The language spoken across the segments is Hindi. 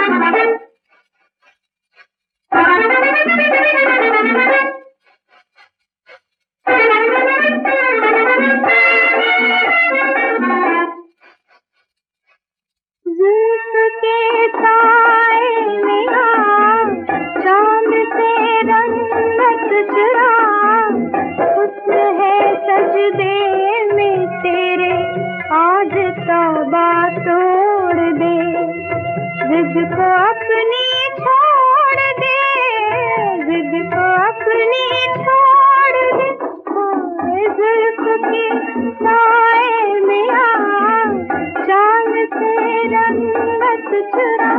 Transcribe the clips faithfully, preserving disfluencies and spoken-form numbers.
जिद को अपनी छोड़ दे, जिद को अपनी छोड़ दे, जुल्फ के साए में आ, चांद से रंगत चुरा।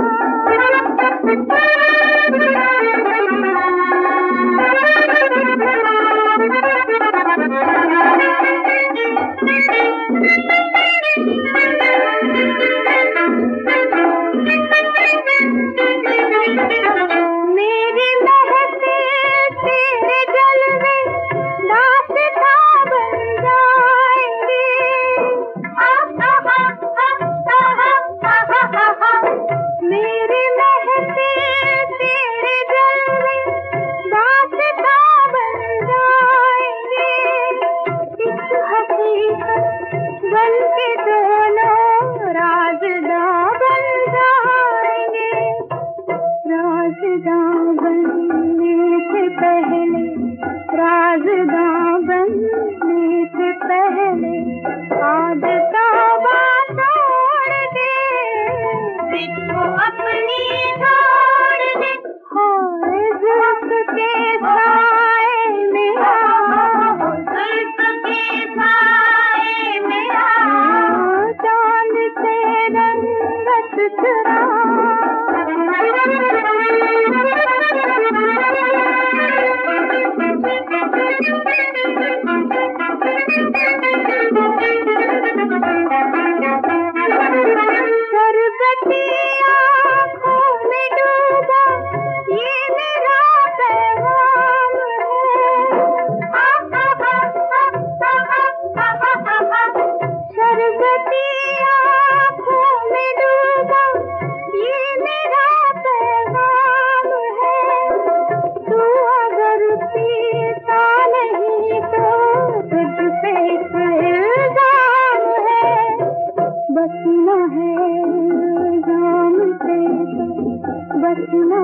बचना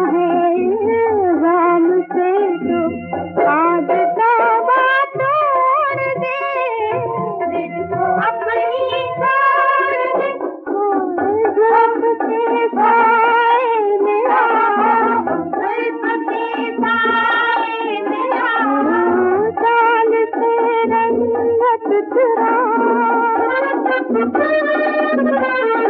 है राम से तो आज तौबा तोड़ दे, दिल को अपनी छोड़ दे, जुल्फ के साए में आ, जुल्फ के साए में आ, चांद से रंगत चुरा।